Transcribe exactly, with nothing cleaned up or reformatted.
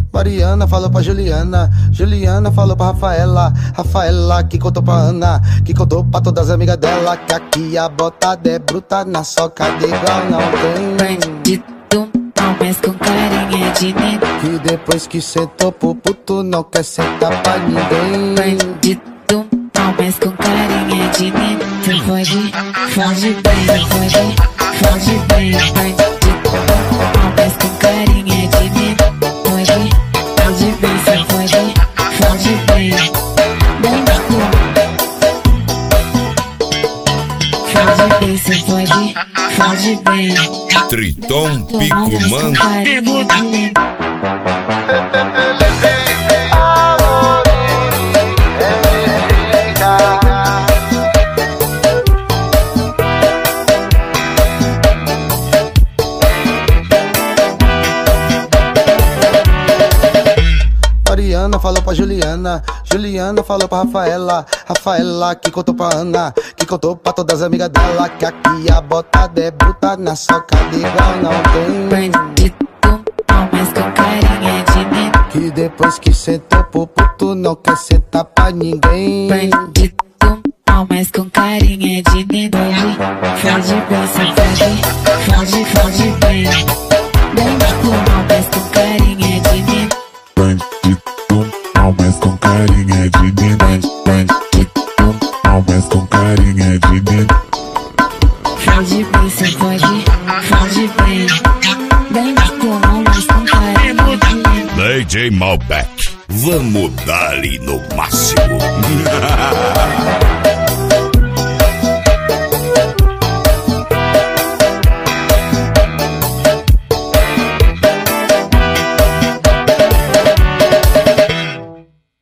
Mariana falou pra Juliana, Juliana falou pra Rafaela, Rafaela que contou pra Ana, que contou pra todas as amigas dela, que aqui a botada é bruta, na socada igual não tem. Bandido, não, mas com carinha de neném. Que depois que sentou pro puto não quer sentar pra ninguém. Bandido, não, mas com carinha de neném. Você pode, foge bem, foge, foge bem. Bandido, não, mas com carinha de neném. Foge, foge bem, você foge, foge bem. Bandido, foge bem, você foge, foge bem. Triton Picumã. Mariana falou pra Juliana, Juliana falou pra Rafaela, Rafaela que contou pra Ana, que contou pra todas as amigas dela, que aqui a botada é bruta, na socada igual não tem. Bandido, não, mas com carinha de neném. Que depois que sentou pro puto não quer sentar pra ninguém. Bandido, não, mas com carinha de neném. Foge bem, se foge, foge, foge bem. Bandido, não, mas com carinha de neném. Bandido, não, mas com carinha de neném. Bandido, não, mas com carinha de neném. Foge bem, se foge, foge bem. Bandido, não, mas com carinha de neném. D J Malbec, vamos dar ali no máximo.